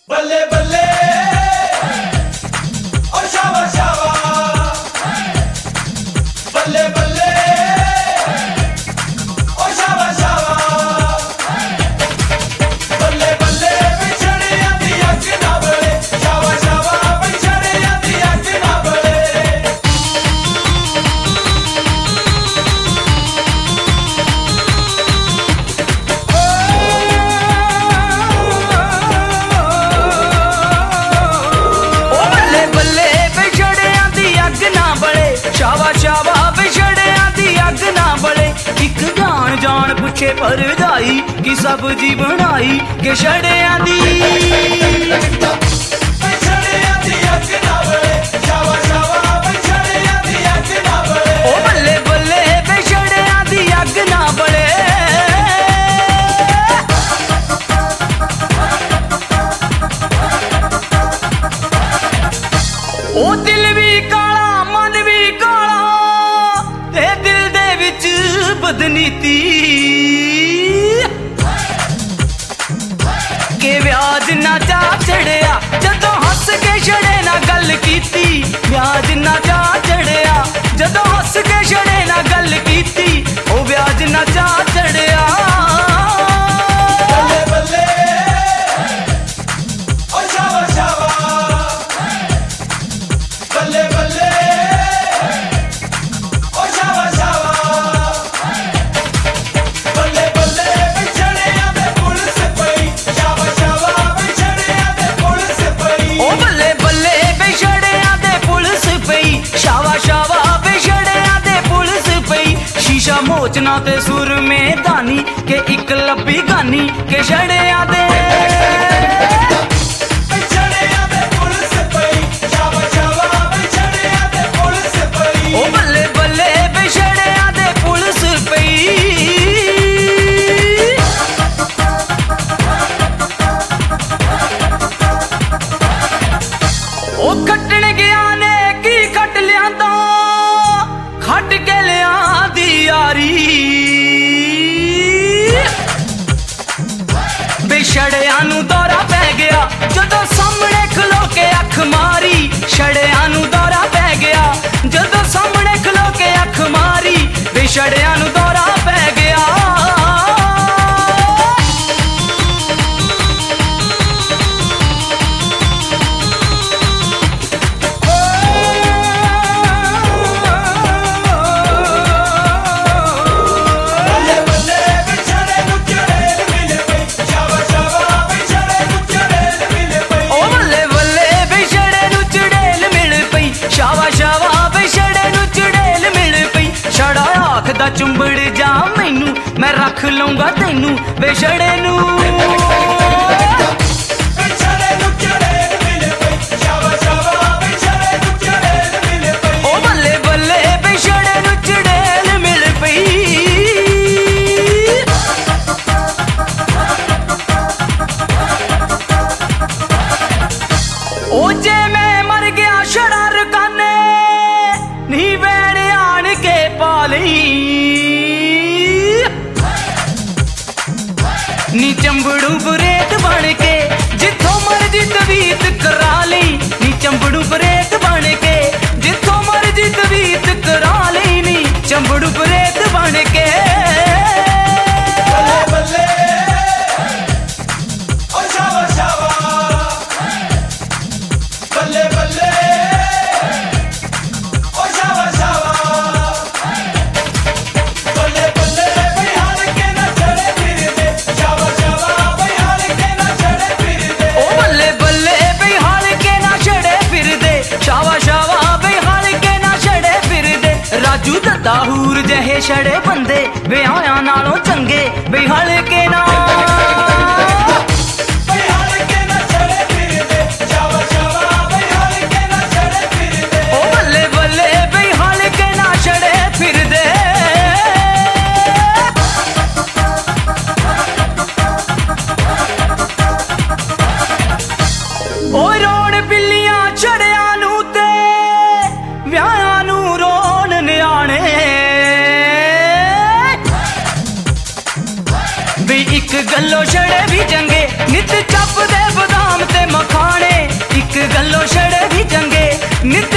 बल्ले बल्ले ओ शावा शावा बल्ले बल्ले ओ शावा शावा बल्ले बल्ले बिछड़िया दी अख ना बले शावा शावा बिछड़िया दी अख ना बले शावा शावा बिछड़िया दी अग ना बले एक जान जान पुछे पर जाई कि सब्जी बनाई के छड़िया दी बिछड़िया दी अख ना बले शावा शावा बिछड़िया दी अख ना बले ओ बल्ले बल्ले बिछड़िया दी अग ना बले ओ दिल भी काला मन भी काला ते दिल दे विच बदनीती के व्याज ना जा चढ़िया जदों हस के छड़े ना गल कीती व्याज ना जा चढ़िया जदों हस के छड़े ना गल कीती ओ व्याज ना जा चढ़िया बल्ले बल्ले ओ शावा शावा बल्ले बल्ले ओ शावा शावा बल्ले बल्ले बिछड़िया दे पुलिस पई शावा शावा बिछड़िया दे पुलिस पई ओ बल्ले बल्ले बिछड़िया दे पुलिस पई शावा शावा बिछड़िया दे पुलिस पई शीशा मोचना ते सुर में दानी के एक लब्बी गानी के छड़िया दे बिछड़िया दे पुलिस पई शावा शावा बिछड़िया दे पुलिस पई ओ बल्ले बल्ले बिछड़िया दे पुलिस पई ओ खट्टण गया ने की खट लियांदा खट के लिया दी यारी बेछड़िया नू दौरा पै गया जदों सामने खलो के अख मारी छड़िया नू दौरा पै गया जदों सामने खलो के अख मारी बेछड़िया नू दौरा पै गया बल्ले बल्ले बिछड़े नु चढ़ेल मिले पई शावा शावा बिछड़े नु चढ़ेल मिले पई ओ बल्ले बल्ले बिछड़े नू चड़ेल मिल पई शावा शावा बिछड़े नू चड़ेल मिल पई छड़ा आखदा चुंबड़ जा मैनू मैं रख लूंगा तैनू बेछड़े नू बिछड़े नु चढ़ेल मिले पई शावा शावा बिछड़े नु चढ़ेल मिले पई ओ बल्ले बल्ले बिछड़े नू चड़ेल मिल पई ओ जे मैं मर गया छड़ा रकाने नी वैण आन के पाली नी चंबड़ू बरेत बन के जिथों मर्जी तवीत करा ली नी चंबड़ू बरेत बन के जिथों मर्जी तवीत करा ली नी चंबड़ू बरेत बन के बल्ले बल्ले ओ शावा शावा बल्ले बल्ले ओ शावा शावा बल्ले बल्ले बिहार के ना चढ़े फिर दे शावा शावा बिहार के ना चढ़े फिर दे ओ बल्ले बल्ले बिहार के ना छड़े फिर दे शावा शावा बिहार के ना छड़े फिर दे राजू दत्ता हूर जहे छड़े बंदे विआहियां नालों चंगे बिहार के ना बिहार के ना चढ़े फिर दे शावा शावा बिहार के ना चढ़े फिर दे ओ बल्ले बल्ले बिहार के ना छड़े फिर दे ओ रोण बिल्लियां छड़िया नू ते ਵਿਆਹਾਂ ਨੂੰ ਰੋਣ ਨਿਆਣੇ ਨਿਤ